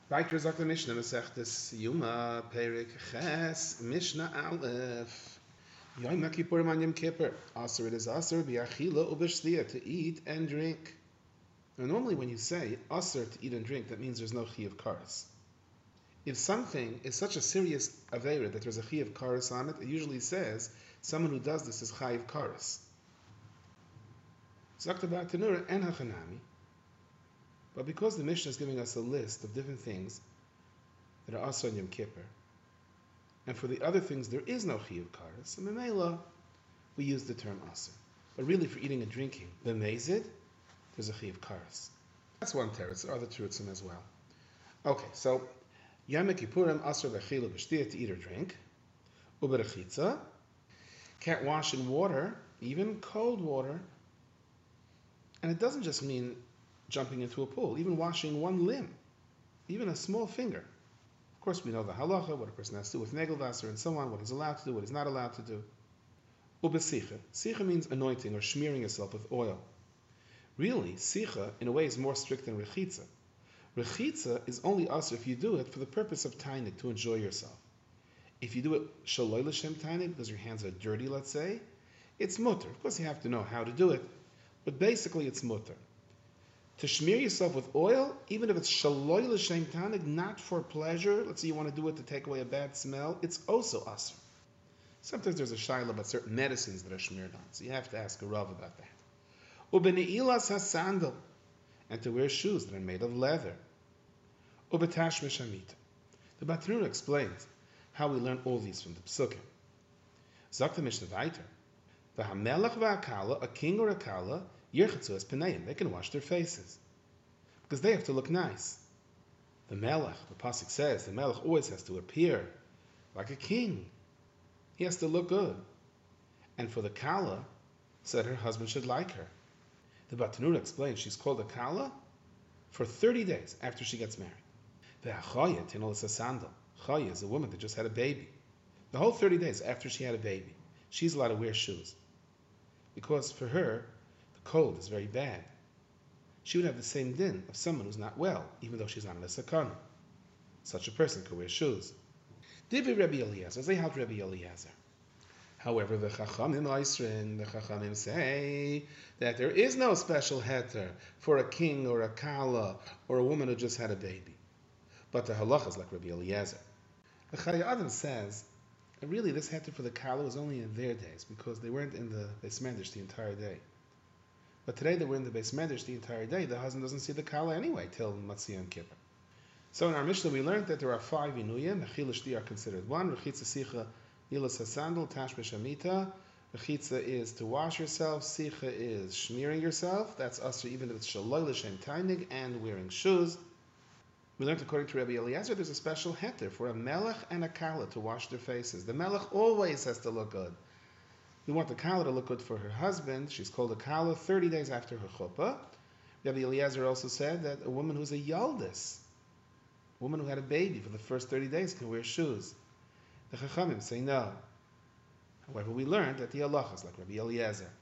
Weiter sagt der Mishnah, Masechtes Yuma, Perik Ches, Mishnah Aleph. Yom Kippurim on Yom Kippur. Aser it is aser bi'achila ub'shliya, to eat and drink. Now normally when you say aser to eat and drink, that means there's no chi of karas. If something is such a serious avera that there's a chi of karas on it, it usually says someone who does this is chai of karas. Zakta ba'atanura en hachanami. But because the Mishnah is giving us a list of different things that are aser on Yom Kippur, and for the other things there is no chi of karas, and memela we use the term aser. But really for eating and drinking, the mezid, there's a chi of karas. That's one teretz. There are other teretzim as well. Okay, so Yom Kippurim aser b'achila b'shtiyah, to eat or drink. Uberechitza, can't wash in water, even cold water. And it doesn't just mean jumping into a pool, even washing one limb, even a small finger. Of course, we know the halacha, what a person has to do with negelvasser and so on, what he's allowed to do, what he's not allowed to do. Ubesicha. Sicha means anointing or smearing yourself with oil. Really, sicha, in a way, is more strict than rechitza. Rechitza is only us if you do it for the purpose of tainik, to enjoy yourself. If you do it shaloi l'shem tainik, because your hands are dirty, let's say, it's mutter. Of course, you have to know how to do it, but basically it's mutter. To smear yourself with oil, even if it's shaloi l'shem tainik, not for pleasure, let's say you want to do it to take away a bad smell, it's also asr. Sometimes there's a shaila about certain medicines that are smeared on, so you have to ask a rav about that. Ubeneilas hasandal, and to wear shoes that are made of leather. Ubetash mishamita. The Batruna explains how we learn all these from the Psukim. Zakta Mishnah Vayter. V'hamelech v'akala, a king or a kala, yirchatzu es peneim, they can wash their faces. Because they have to look nice. The melech, the pasuk says, the melech always has to appear like a king. He has to look good. And for the kala, said her husband should like her. The Batanura explains she's called a kala for 30 days after she gets married. The achaya tinol is a sandal. Chaya is a woman that just had a baby. The whole 30 days after she had a baby, she's allowed to wear shoes. Because for her, the cold is very bad. She would have the same din of someone who's not well, even though she's not in a sakana. Such a person could wear shoes. Divi Rabbi Eliezer, they held Rabbi Eliezer. However, the Chachamim say that there is no special heter for a king or a kala or a woman who just had a baby. But the halacha is like Rabbi Eliezer. The Chayei Adam says that really this heter for the kala was only in their days because they weren't in the Beis Medrash the entire day. But today they were in the Beis Medrash the entire day. The husband doesn't see the kala anyway till Matzah Yom Kippur. So in our Mishnah we learned that there are 5 inuyim. Mechila shti are considered one. Rechitza sicha Yilas hasandal, tashmish amita. Rechitza is to wash yourself. Sicha is smearing yourself. That's usher even if it's shaloi l'shem tainig and wearing shoes. We learned according to Rabbi Eliezer there's a special heter for a melech and a kala to wash their faces. The melech always has to look good. We want the kala to look good for her husband. She's called a kala 30 days after her chuppah. Rabbi Eliezer also said that a woman who's a yaldis, a woman who had a baby for the first 30 days can wear shoes. The Chachamim say no. However, we learned that the halacha is like Rabbi Eliezer.